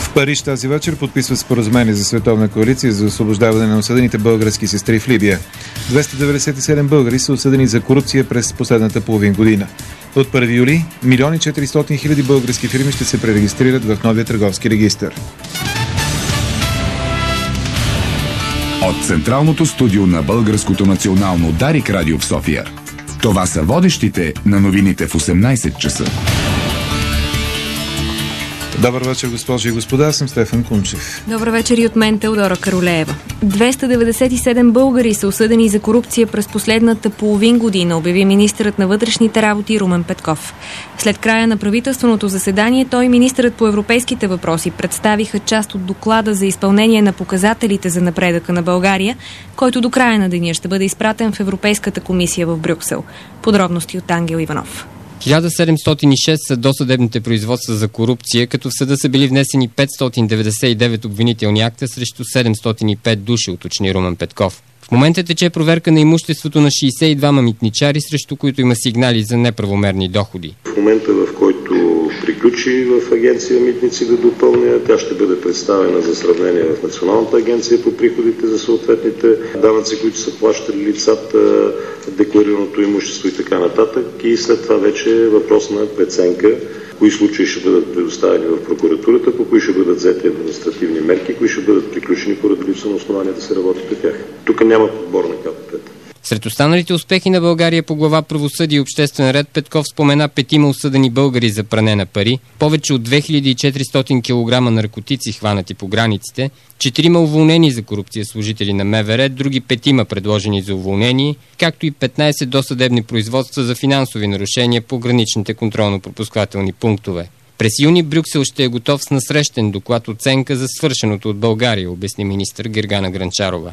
В Париж тази вечер подписват споразумение за световна коалиция за освобождаване на осъдените български сестри в Либия. 297 българи са осъдени за корупция през последната половин година. От 1 юли 1 400 000 български фирми ще се пререгистрират в новия търговски регистър. От централното студио на Българското национално Дарик радио в София. Това са водещите на новините в 18 часа. Добър вечер, госпожи и господа, аз съм Стефан Кунчев. Добър вечер и от мен, Теодора Каролеева. 297 българи са осъдени за корупция през последната половин година, обяви министърът на вътрешните работи Румен Петков. След края на правителственото заседание, той и министърът по европейските въпроси представиха част от доклада за изпълнение на показателите за напредъка на България, който до края на деня ще бъде изпратен в Европейската комисия в Брюксел. Подробности от Ангел Иванов. 1706 са досъдебните производства за корупция, като в съда са били внесени 599 обвинителни акта срещу 705 души, уточни Румен Петков. В момента тече проверка на имуществото на 62 митничари, срещу които има сигнали за неправомерни доходи. В момента, в който приключи в агенция Митници да допълня, тя ще бъде представена за сравнение в Националната агенция по приходите за съответните данъци, които са плащали лицата, декларираното имущество и така нататък. И след това вече е въпрос на преценка, кои случаи ще бъдат предоставени в прокуратурата, по кои ще бъдат взети административни мерки, кои ще бъдат приключени поради липса на основания да се работи по тях. Тук няма подбор на КПП-та. Сред останалите успехи на България по глава правосъдие и обществен ред Петков спомена 5 осъдени българи за пране на пари, повече от 2400 кг наркотици хванати по границите, 4 уволнени за корупция служители на МВР, други 5 предложени за уволнение, както и 15 досъдебни производства за финансови нарушения по граничните контролно-пропускателни пунктове. През юни Брюксел ще е готов с насрещен доклад оценка за свършеното от България, обясни министър Гергана Гранчарова.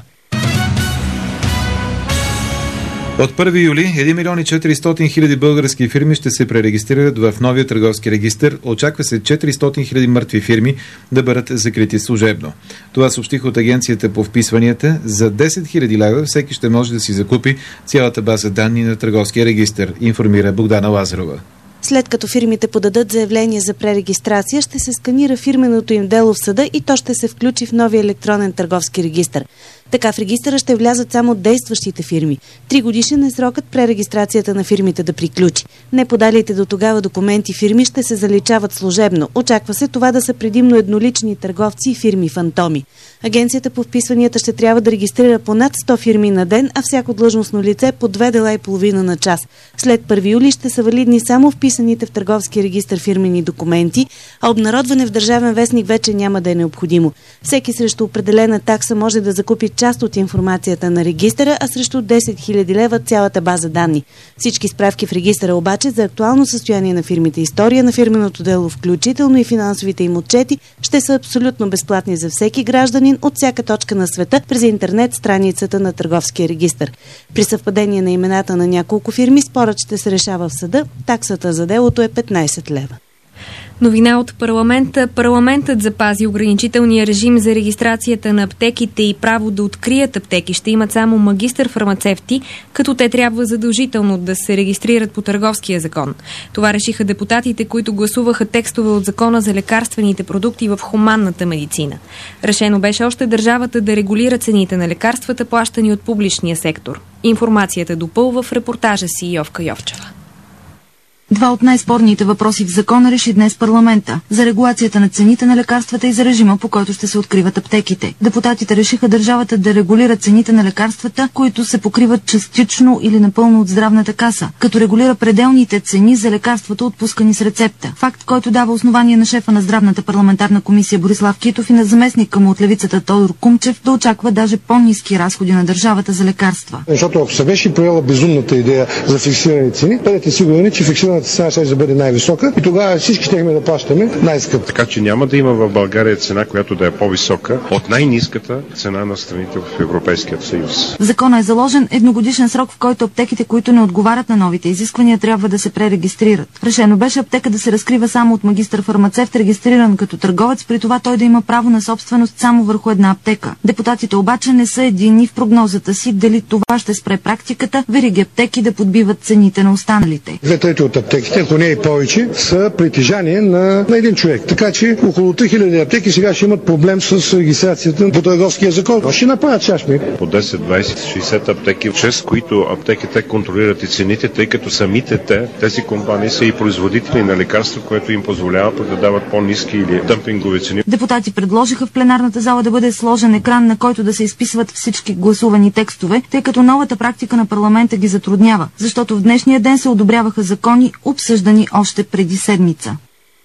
От 1 юли 1 400 000 български фирми ще се пререгистрират в новия търговски регистър. Очаква се 400 000 мъртви фирми да бъдат закрити служебно. Това съобщиха от агенцията по вписванията. За 10 000 лева всеки ще може да си закупи цялата база данни на търговския регистър, информира Богдана Лазарова. След като фирмите подадат заявление за пререгистрация, ще се сканира фирменото им дело в съда и то ще се включи в новия електронен търговски регистър. Така в регистъра ще влязат само действащите фирми. 3 годишен е срокът пререгистрацията на фирмите да приключи. Неподалите до тогава документи фирми ще се заличават служебно. Очаква се това да са предимно еднолични търговци и фирми фантоми. Агенцията по вписванията ще трябва да регистрира по над 100 фирми на ден, а всяко длъжностно лице по 2 дела и половина на час. След 1 юли ще са валидни само вписаните в търговски регистър фирмени документи, а обнародване в Държавен вестник вече няма да е необходимо. Всеки срещу определена такса може да закупи част от информацията на регистъра, а срещу 10 000 лева цялата база данни. Всички справки в регистъра обаче за актуално състояние на фирмите, история на фирменото дело, включително и финансовите им отчети, ще са абсолютно безплатни за всеки гражданин от всяка точка на света през интернет страницата на търговския регистър. При съвпадение на имената на няколко фирми спорът ще се решава в съда. Таксата за делото е 15 лева. Новина от парламента. Парламентът запази ограничителния режим за регистрацията на аптеките и право да открият аптеки ще имат само магистър-фармацевти, като те трябва задължително да се регистрират по Търговския закон. Това решиха депутатите, които гласуваха текстове от Закона за лекарствените продукти в хуманната медицина. Решено беше още държавата да регулира цените на лекарствата, плащани от публичния сектор. Информацията допълва в репортажа си Йовка Йовчева. Два от най-спорните въпроси в закона реши днес парламента – за регулацията на цените на лекарствата и за режима, по който ще се откриват аптеките. Депутатите решиха държавата да регулира цените на лекарствата, които се покриват частично или напълно от здравната каса, като регулира пределните цени за лекарствата, отпускани с рецепта. Факт, който дава основание на шефа на здравната парламентарна комисия Борислав Китов и на заместника му от левицата Тодор Кумчев да очаква даже по-ниски разходи на държавата за лекарства. Защото ако се беше поела безумната идея за фиксирани цени, бъдете сигурни, че фиксираната цена ще бъде най-висока и тогава всички щехме да плащаме най-скъпо. Така че няма да има в България цена, която да е по-висока от най-ниската цена на страните в Европейския съюз. В закона е заложен едногодишен срок, в който аптеките, които не отговарят на новите изисквания, трябва да се пререгистрират. Решено беше аптека да се разкрива само от магистър-фармацевт, регистриран като търговец, при това той да има право на собственост само върху една аптека. Депутатите обаче не са единни в прогнозата си дали това ще спре практиката вериги аптеки да подбиват цените на останалите. 2/3 от аптеките, ако не и повече, са притежание на един човек. Така че около 3000 аптеки сега ще имат проблем с регистрацията по търговския закон. Ще направят чашми. По 10, 20, 60 аптеки, чрез които аптеките контролират и цените, тъй като самите тези компании са и производители на лекарства, което им позволява да дават по-ниски или дъмпингови цени. Депутати предложиха в пленарната зала да бъде сложен екран, на който да се изписват всички гласувани текстове, тъй като новата практика на парламента ги затруднява, защото в днешния ден се одобряваха закони, обсъждани още преди седмица.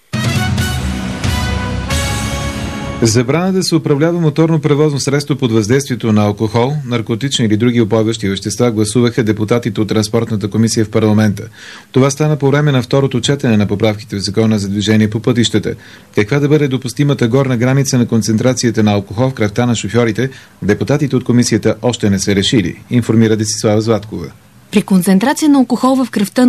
Забрана да се управлява моторно превозно средство под въздействието на алкохол, наркотични или други упойващи вещества гласуваха депутатите от Транспортната комисия в парламента. Това стана по време на второто четене на поправките в Закона за движение по пътищата. Каква да бъде допустимата горна граница на концентрацията на алкохол в кръвта на шофьорите, депутатите от комисията още не са решили, информира Десислава Златкова. При концентрация на алкохол в кръвта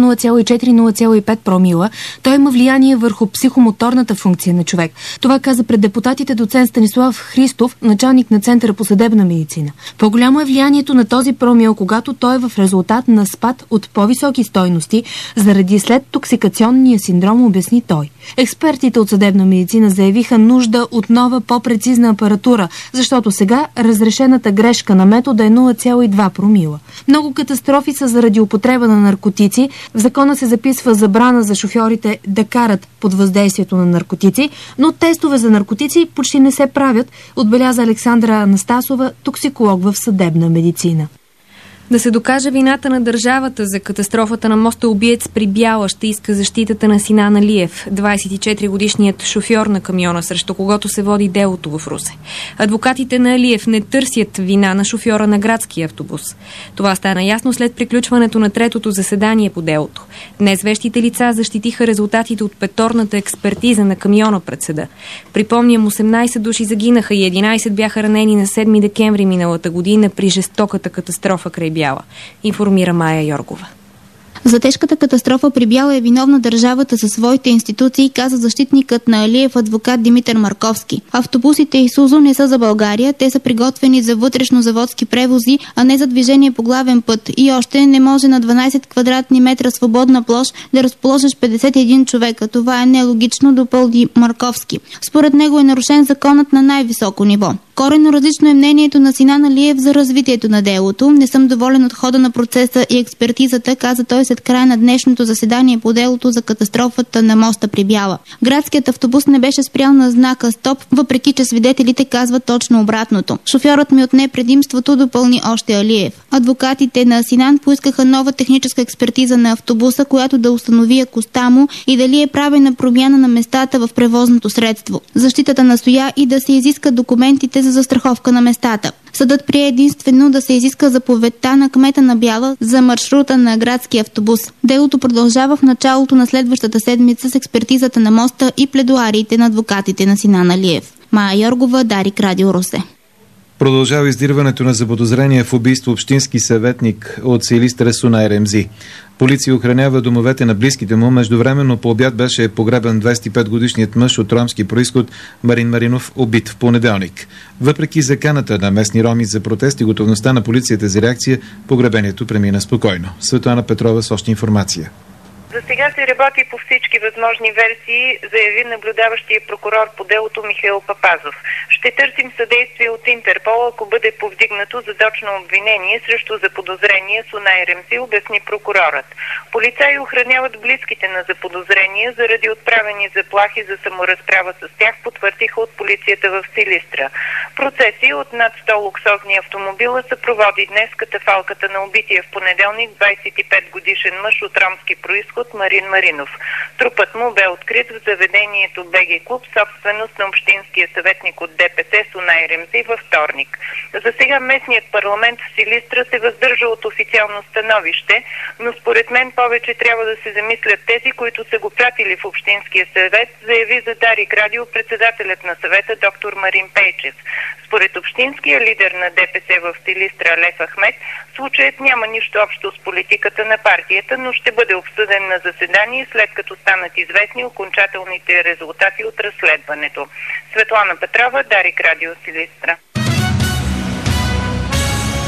0,4-0,5 промила, той има влияние върху психомоторната функция на човек. Това каза пред депутатите доцент Станислав Христов, началник на Центъра по съдебна медицина. По-голямо е влиянието на този промил, когато той е в резултат на спад от по-високи стойности заради след токсикационния синдром, обясни той. Експертите от съдебна медицина заявиха нужда от нова по-прецизна апаратура, защото сега разрешената грешка на метода е 0,2 промила. Много катастрофи са заради употреба на наркотици. В закона се записва забрана за шофьорите да карат под въздействието на наркотици, но тестове за наркотици почти не се правят, отбеляза Александра Анастасова, токсиколог в съдебна медицина. Да се докаже вината на държавата за катастрофата на моста Убиец при Бяла ще иска защитата на Синан Алиев, 24-годишният шофьор на камиона, срещу когото се води делото в Русе. Адвокатите на Алиев не търсят вина на шофьора на градския автобус. Това стана ясно след приключването на третото заседание по делото. Днес вещите лица защитиха резултатите от петорната експертиза на камиона пред съда. Припомням, 18 души загинаха и 11 бяха ранени на 7 декември миналата година при жестоката катастрофа край Бяла, информира Майя Йоргова. За тежката катастрофа при Бяла е виновна държавата със своите институции, каза защитникът на Алиев адвокат Димитър Марковски. Автобусите Исузо не са за България, те са приготвени за вътрешнозаводски превози, а не за движение по главен път. И още не може на 12 квадратни метра свободна площ да разположиш 51 човека. Това е нелогично, допълни Марковски. Според него е нарушен законът на най-високо ниво. Коренно различно е мнението на Синан Алиев за развитието на делото. Не съм доволен от хода на процеса и експертизата, каза той след края на днешното заседание по делото за катастрофата на моста при Бяла. Градският автобус не беше спрял на знака стоп, въпреки че свидетелите казват точно обратното. Шофьорът ми отне предимството, допълни още Алиев. Адвокатите на Синан поискаха нова техническа експертиза на автобуса, която да установи якостта му и дали е правена промяна на местата в превозното средство. Защитата настоя и да се изискат документите за застраховка на местата. Съдът прие единствено да се изиска заповедта на кмета на Бяла за маршрута на градски автобус. Делото продължава в началото на следващата седмица с експертизата на моста и пледуариите на адвокатите на Синан Алиев. Майя Йоргова, Дарик, Радио Русе. Продължава издирването на заподозрение в убийство общински съветник от Силистра Сунай Ремзи. Полиция охранява домовете на близките му. Междувременно по обяд беше погребан 25-годишният мъж от ромски происход Марин Маринов, убит в понеделник. Въпреки заканата на местни роми за протест и готовността на полицията за реакция, погребението премина спокойно. Светлана Петрова с още информация. За сега се работи по всички възможни версии, заяви наблюдаващия прокурор по делото Михаил Папазов. Ще търсим съдействие от Интерпол, ако бъде повдигнато задочно обвинение срещу заподозрение Сунай Ремзи, обясни прокурорът. Полицаи охраняват близките на заподозрение заради отправени заплахи за саморазправа с тях, потвърдиха от полицията в Силистра. Процеси от над 100 луксозни автомобила съпроводи днес катафалката на убития в понеделник 25 годишен мъж от ромски происход Марин Маринов. Трупът му бе открит в заведението БГ Клуб, собственост на общинския съветник от ДПС Сунай Ремзи във вторник. За сега местният парламент в Силистра се въздържа от официално становище, но според мен повече трябва да се замислят тези, които са го пратили в общинския съвет, заяви за Дарик Радио председателят на съвета доктор Марин Пейчев. Според общинския лидер на ДПС в Силистра Лев Ахмед, случаят няма нищо общо с политиката на партията, но ще бъде обсъден на заседание, след като станат известни окончателните резултати от разследването. Светлана Петрова, Дарик Радио, Силистра.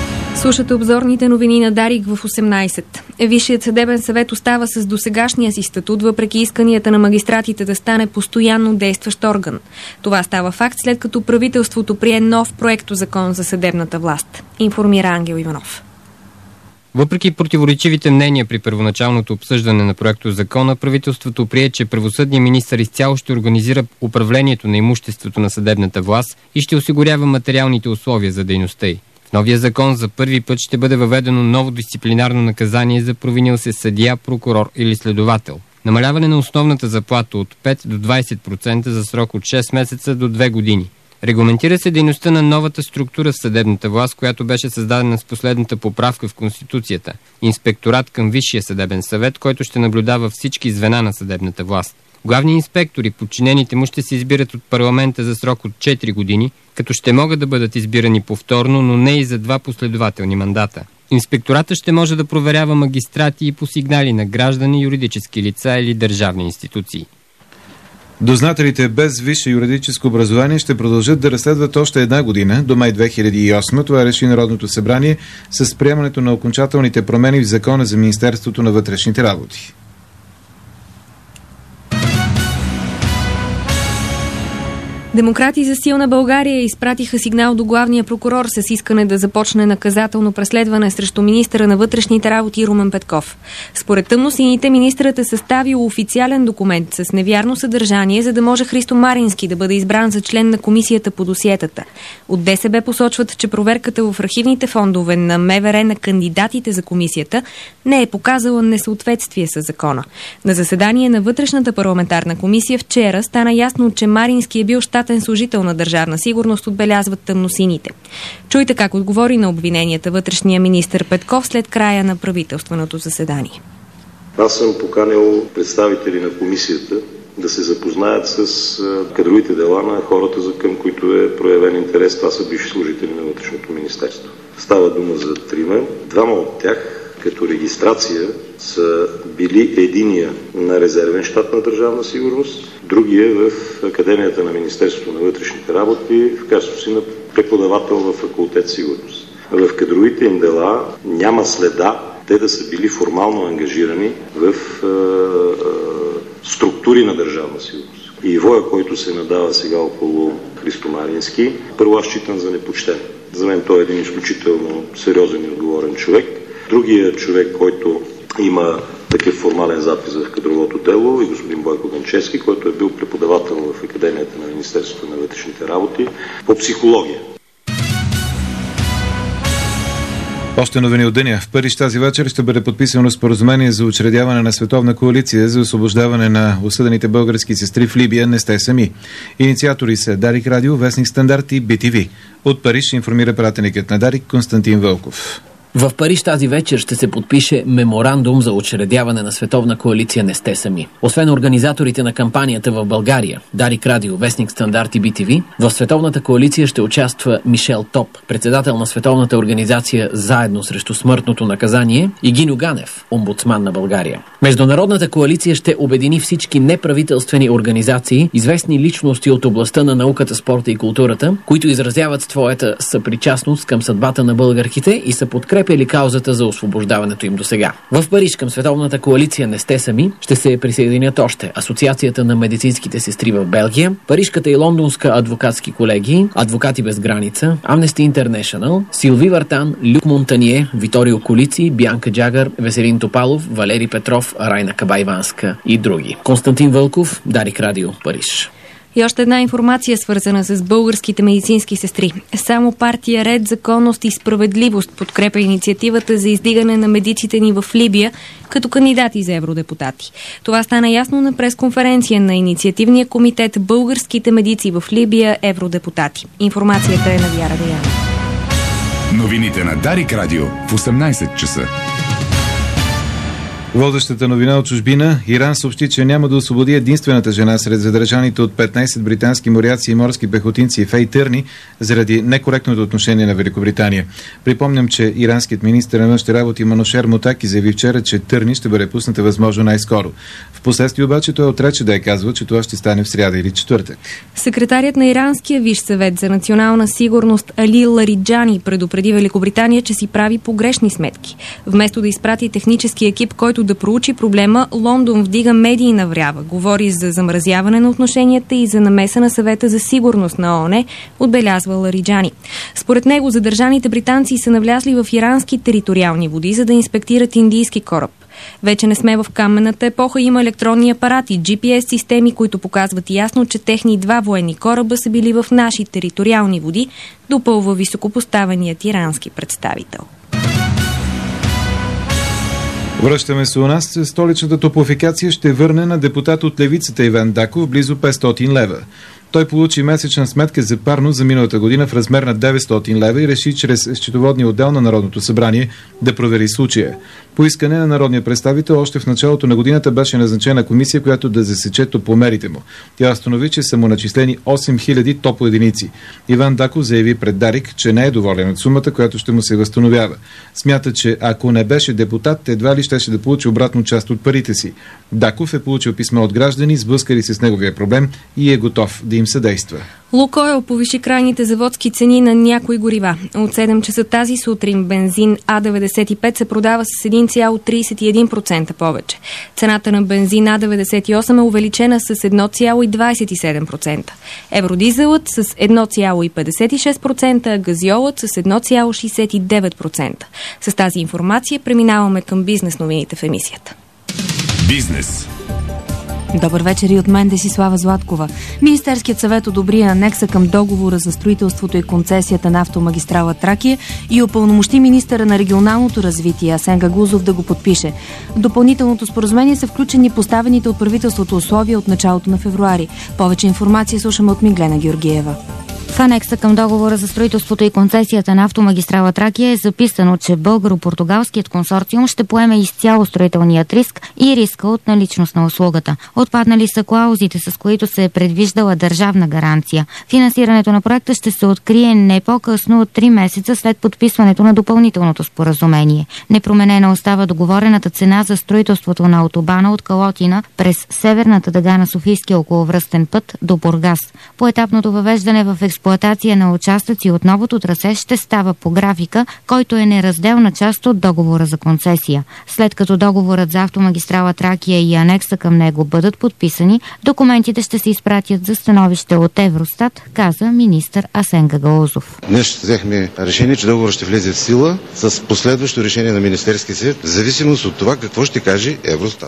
Слушате обзорните новини на Дарик в 18. Висшият съдебен съвет остава с досегашния си статут, въпреки исканията на магистратите да стане постоянно действащ орган. Това става факт, след като правителството прие нов проектозакон за съдебната власт. Информира Ангел Иванов. Въпреки противоречивите мнения при първоначалното обсъждане на проектозакона, правителството прие, че правосъдният министър изцяло ще организира управлението на имуществото на съдебната власт и ще осигурява материалните условия за дейността й. В новия закон за първи път ще бъде въведено ново дисциплинарно наказание за провинил се съдия, прокурор или следовател. Намаляване на основната заплата от 5 до 20% за срок от 6 месеца до 2 години. Регламентира се дейността на новата структура в съдебната власт, която беше създадена с последната поправка в Конституцията – инспекторат към Висшия съдебен съвет, който ще наблюдава всички звена на съдебната власт. Главни инспектори, подчинените му, ще се избират от парламента за срок от 4 години, като ще могат да бъдат избирани повторно, но не и за 2 последователни мандата. Инспектората ще може да проверява магистрати и по сигнали на граждани, юридически лица или държавни институции. Дознателите без висше юридическо образование ще продължат да разследват още една година, до май 2008. Това реши Народното събрание с приемането на окончателните промени в Закона за Министерството на вътрешните работи. Демократи за силна България изпратиха сигнал до главния прокурор с искане да започне наказателно преследване срещу министъра на вътрешните работи Румен Петков. Според тъмносините, министърът е съставил официален документ с невярно съдържание, за да може Христо Марински да бъде избран за член на комисията по досиетата. От ДСБ посочват, че проверката в архивните фондове на МВР на кандидатите за комисията не е показала несъответствие с закона. На заседание на вътрешната парламентарна комисия вчера стана ясно, че Марински е бил щатен служител на Държавна сигурност, отбелязват тъмносините. Чуйте как отговори на обвиненията вътрешния министър Петков след края на правителственото заседание. Аз съм поканил представители на комисията да се запознаят с кадровите дела на хората, към които е проявен интерес. Това са бивши служители на Вътрешното министерство. Става дума за 3. 2 от тях като регистрация са били единия на резервен щат на Държавна сигурност, другия в Академията на Министерството на вътрешните работи в качеството си на преподавател в факултет сигурност. В кадровите им дела няма следа те да са били формално ангажирани в структури на Държавна сигурност. И воя, който се надава сега около Христо Марински, първо аз считам за непочтен. За мен той е един изключително сериозен и отговорен човек. Другият човек, който има такъв формален запис в кадровото дело, и господин Бойко Ганчевски, който е бил преподавател в Академията на Министерството на вътрешните работи по психология. Още новини от деня. В Париж тази вечер ще бъде подписано споразумение за учредяване на световна коалиция за освобождаване на осъдените български сестри в Либия. Не сте сами. Инициатори са Дарик Радио, Вестник Стандарт и BTV. От Париж информира пратеникът на Дарик Константин Вълков. В Париж тази вечер ще се подпише меморандум за учредяване на световна коалиция "Не сте сами". Освен организаторите на кампанията в България, Дарик Радио, Вестник Стандарт и BTV, в световната коалиция ще участва Мишел Топ, председател на световната организация "Заедно срещу смъртното наказание", и Гиньо Ганев, омбудсман на България. Международната коалиция ще обедини всички неправителствени организации, известни личности от областта на науката, спорта и културата, които изразяват своята съпричастност към съдбата на българките и са подкрепили каузата за освобождаването им досега. В Париж към световната коалиция "Не сте сами" ще се присъединят още Асоциацията на медицинските сестри в Белгия, Парижката и Лондонска адвокатски колегии, Адвокати без граница, Amnesty International, Силви Вартан, Люк Монтание, Виторио Колици, Бянка Джагър, Веселин Топалов, Валери Петров, Райна Кабайванска и други. Константин Вълков, Дарик Радио, Париж. И още една информация, свързана с българските медицински сестри. Само партия "Ред, законност и справедливост" подкрепя инициативата за издигане на медиците ни в Либия като кандидати за евродепутати. Това стана ясно на пресконференция на инициативния комитет "Българските медици в Либия, евродепутати". Информацията е на Вяра Деяна. Новините на Дарик Радио в 18 часа. Водещата новина от чужбина. Иран съобщи, че няма да освободи единствената жена сред задържаните от 15 британски моряци и морски пехотинци Фей Търни заради некоректното отношение на Великобритания. Припомням, че иранският министър на външните работи Манушер Мотаки заяви вчера, че Търни ще бъде пусната възможно най-скоро. Впоследствие обаче той отрече да казва, че това ще стане в сряда или четвъртък. Секретарят на Иранския Висш съвет за национална сигурност Али Лариджани предупреди Великобритания, че си прави погрешни сметки. Вместо да изпрати технически екип, който да проучи проблема, Лондон вдига медийна врява. Говори за замразяване на отношенията и за намеса на съвета за сигурност на ООН, отбелязва Лариджани. Според него задържаните британци са навлязли в ирански териториални води, за да инспектират индийски кораб. Вече не сме в каменната епоха, има електронни апарати, GPS-системи, които показват ясно, че техни 2 военни кораба са били в наши териториални води, допълва високопоставеният ирански представител. Връщаме се у нас. Столичната топлофикация ще върне на депутат от левицата Иван Даков близо 500 лева. Той получи месечна сметка за парно за миналата година в размер на 900 лева и реши чрез счетоводния отдел на Народното събрание да провери случая. По искане на народния представител още в началото на годината беше назначена комисия, която да засече топломерите му. Тя установи, че са му начислени 8000 топлоединици. Иван Даков заяви пред Дарик, че не е доволен от сумата, която ще му се възстановява. Смята, че ако не беше депутат, едва ли щеше да получи обратно част от парите си. Даков е получил писма от граждани, сблъскали се с неговия проблем и е готов да им съдейства. Лукойл повиши крайните заводски цени на някои горива. От 7 часа тази сутрин бензин А95 се продава с 1,31% повече. Цената на бензин А98 е увеличена с 1,27%. Евродизелът с 1,56%, а газиолът с 1,69%. С тази информация преминаваме към бизнес новините в емисията. Бизнес. Добър вечер и от мен, Десислава Златкова. Министерският съвет одобри анекса към договора за строителството и концесията на автомагистрала Тракия и упълномощи министъра на регионалното развитие Асен Гагаузов да го подпише. В допълнителното споразумение са включени поставените от правителството условия от началото на февруари. Повече информация слушаме от Миглена Георгиева. В анекса към договора за строителството и концесията на автомагистрала Тракия е записано, че българо-португалският консорциум ще поеме изцяло строителният риск и риска от наличност на услугата. Отпаднали са клаузите, с които се е предвиждала държавна гаранция. Финансирането на проекта ще се открие не по-късно от 3 месеца след подписването на допълнителното споразумение. Непроменена остава договорената цена за строителството на автобана от Калотина през северната дъга на Софийския околовръстен път до Бургас. Поетапното въвеждане в експлоатация на участъци от новото трасе ще става по графика, който е неразделна част от договора за концесия. След като договорът за автомагистрала Тракия и анекса към него бъдат подписани, документите ще се изпратят за становище от Евростат, каза министър Асен Гагаузов. Днес взехме решение, че договорът ще влезе в сила с последващо решение на Министерския съвет, в зависимост от това какво ще каже Евростат.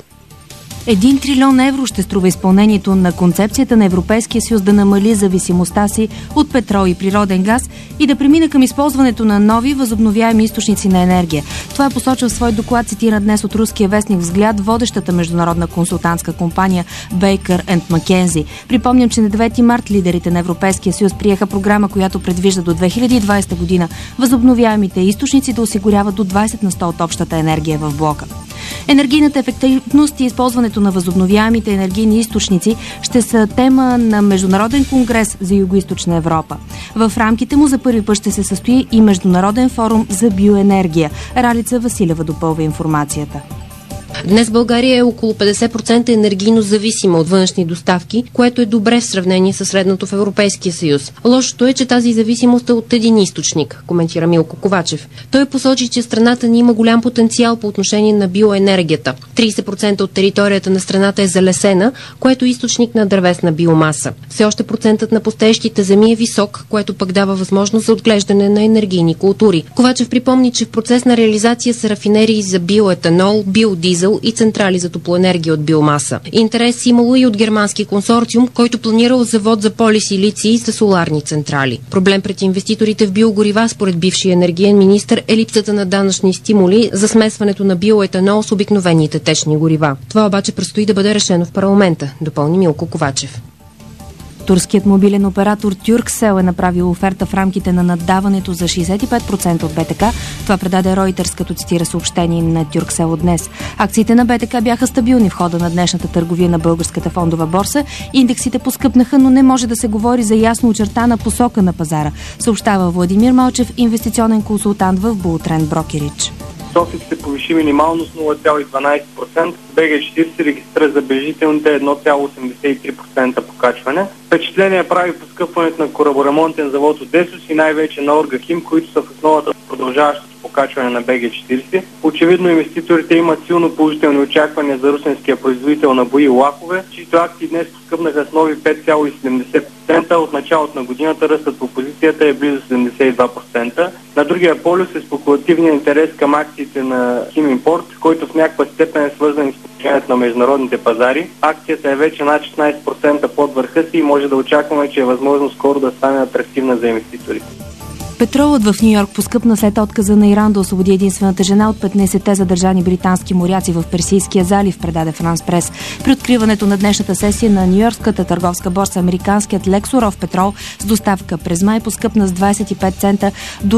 1 трилион евро ще струва изпълнението на концепцията на Европейския съюз да намали зависимостта си от петрол и природен газ и да премине към използването на нови възобновяеми източници на енергия. Това е посочил в свой доклад, цитиран днес от руския вестник Взгляд, водещата международна консултантска компания Baker & McKenzie. Припомням, че на 9 март лидерите на Европейския съюз приеха програма, която предвижда до 2020 година възобновяемите източници да осигуряват до 20% от общата енергия в блока. Енергийната ефективност и използването на възобновяемите енергийни източници ще са тема на Международен конгрес за Югоизточна Европа. В рамките му за първи път ще се състои и Международен форум за биоенергия. Ралица Василева допълва информацията. Днес България е около 50% енергийно зависима от външни доставки, което е добре в сравнение с средното в Европейския съюз. Лошото е, че тази зависимост е от един източник, коментира Милко Ковачев. Той посочи, че страната ни има голям потенциал по отношение на биоенергията. 30% от територията на страната е залесена, което е източник на дървесна биомаса. Все още процентът на пустеещите земи е висок, което пък дава възможност за отглеждане на енергийни култури. Ковачев припомни, че в процес на реализация са рафинерии за биоетанол, биодизел и централи за топлоенергия от биомаса. Интерес имало и от германски консорциум, който планирал завод за полисилици за соларни централи. Проблем пред инвеститорите в биогорива, според бившия енергиен министър, е липсата на данъчни стимули за смесването на биоетанол с обикновените течни горива. Това обаче предстои да бъде решено в парламента, допълни Милко Ковачев. Турският мобилен оператор Turkcell е направил оферта в рамките на наддаването за 65% от БТК. Това предаде Reuters, като цитира съобщение на Turkcell от днес. Акциите на БТК бяха стабилни в хода на днешната търговия на българската фондова борса. Индексите поскъпнаха, но не може да се говори за ясно очертана посока на пазара, съобщава Владимир Малчев, инвестиционен консултант в Bulltrend Brokerage. Софик се повиши минимално с 0,12%, БГ40 регистрира забележителните 1,83% покачване. Впечатление прави поскъпването на кораборемонтен завод Одесос и най-вече на Оргахим, които са в основата на продължаващото покачване на БГ40. Очевидно инвеститорите имат силно положителни очаквания за русенския производител на бои Лакове, чието акции днес поскъпнаха с нови 5,70%. От началото на годината ръстът по позицията е близо 72%. На другия полюс е спекулативният интерес към акциите на Химимпорт, който в някаква степен е свързан с положението на международните пазари. Акцията е вече над 16% под върха си и може да очакваме, че е възможно скоро да стане атрактивна за инвеститорите. Петролът в Ню Йорк поскъпна след отказа на Иран да освободи единствената жена от 15-те задържани британски моряци в Персийския залив, предаде Франс Прес. При откриването на днешната сесия на Ню-Йоркската търговска борса американският Лексуров петрол с доставка през май поскъпна с 25 цента до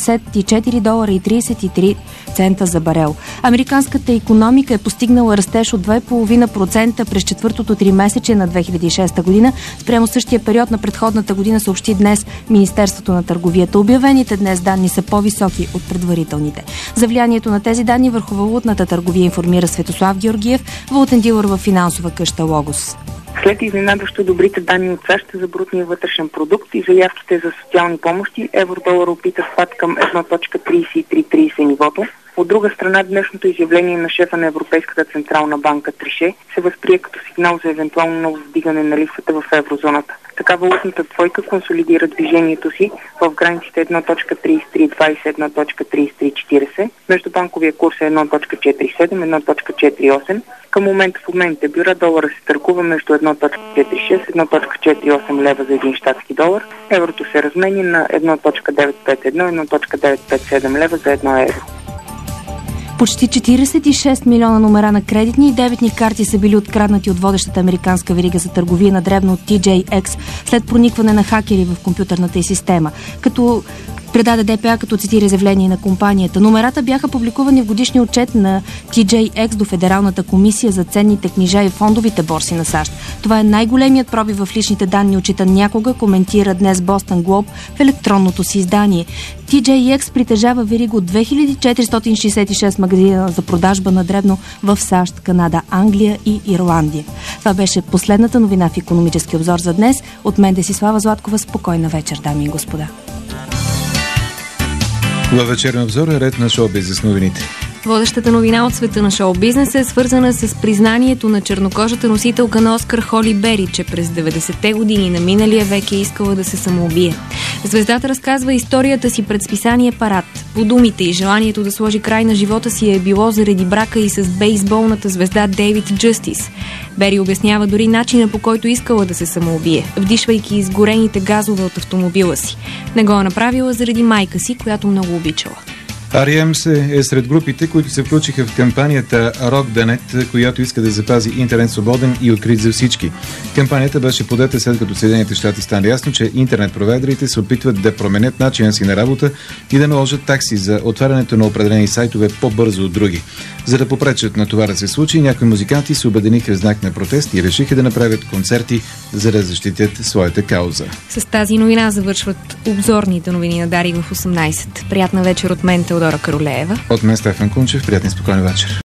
$64.33 за барел. Американската икономика е постигнала растеж от 2,5% през четвъртото тримесечие на 2006 година, спрямо същия период на предходната година, съобщи днес Министерството на търговията. Обявените днес данни са по-високи от предварителните. За влиянието на тези данни върху валутната търговия информира Светослав Георгиев, валутен дилър в финансова къща Логос. След изненадващо добрите данни от САЩ за брутния вътрешен продукт и заявките за социални помощи, евро-долар опита спад към 1.3330 нивото. От друга страна, днешното изявление на шефа на Европейската централна банка Трише се възприе като сигнал за евентуално ново вдигане на лихвата в еврозоната. Така валутната двойка консолидира движението си в границите 1.3320-1.3340. Междубанковия курс е 1.47-1.48. Към момента в обменните бюра долара се търгува между 1.46-1.48 лева за един щатски долар. Еврото се разменя на 1.951-1.957 лева за 1 евро. Почти 46 милиона номера на кредитни и дебитни карти са били откраднати от водещата американска верига за търговия на дребно от TJX след проникване на хакери в компютърната й система. Като предаде ДПА, като цитира изявление на компанията. Номерата бяха публикувани в годишния отчет на TJX до Федералната комисия за ценните книжа и фондовите борси на САЩ. Това е най-големият пробив в личните данни, отчитан някога, коментира днес Boston Globe в електронното си издание. TJX притежава верига от 2466 магазина за продажба на дребно в САЩ, Канада, Англия и Ирландия. Това беше последната новина в икономически обзор за днес. От мен Десислава Златкова. Спокойна вечер, дами и господа. Във вечерния обзор е ред на шоу-бизнес новините. Водещата новина от света на шоу-бизнеса е свързана с признанието на чернокожата носителка на Оскар Холи Бери, че през 90-те години на миналия век е искала да се самоубие. Звездата разказва историята си пред списание Парад. По думите и желанието да сложи край на живота си е било заради брака и с бейсболната звезда Дейвид Джъстис. Бери обяснява дори начина, по който искала да се самоубие, вдишвайки изгорените газове от автомобила си. Не го е направила заради майка си, която много обичала. R.E.M. е сред групите, които се включиха в кампанията Rock the Net, която иска да запази интернет свободен и открит за всички. Кампанията беше подета след като Съединените щати стана ясно, че интернет провайдерите се опитват да променят начина си на работа и да наложат такси за отварянето на определени сайтове по-бързо от други. За да попречат на това да се случи, някои музиканти се обединиха в знак на протест и решиха да направят концерти, за да защитят своята кауза. С тази новина завършват обзорните новини на Дарик в 18. Приятна вечер от мен, Теодора Каролеева. От мен Стефан Кунчев. Приятен спокойен вечер.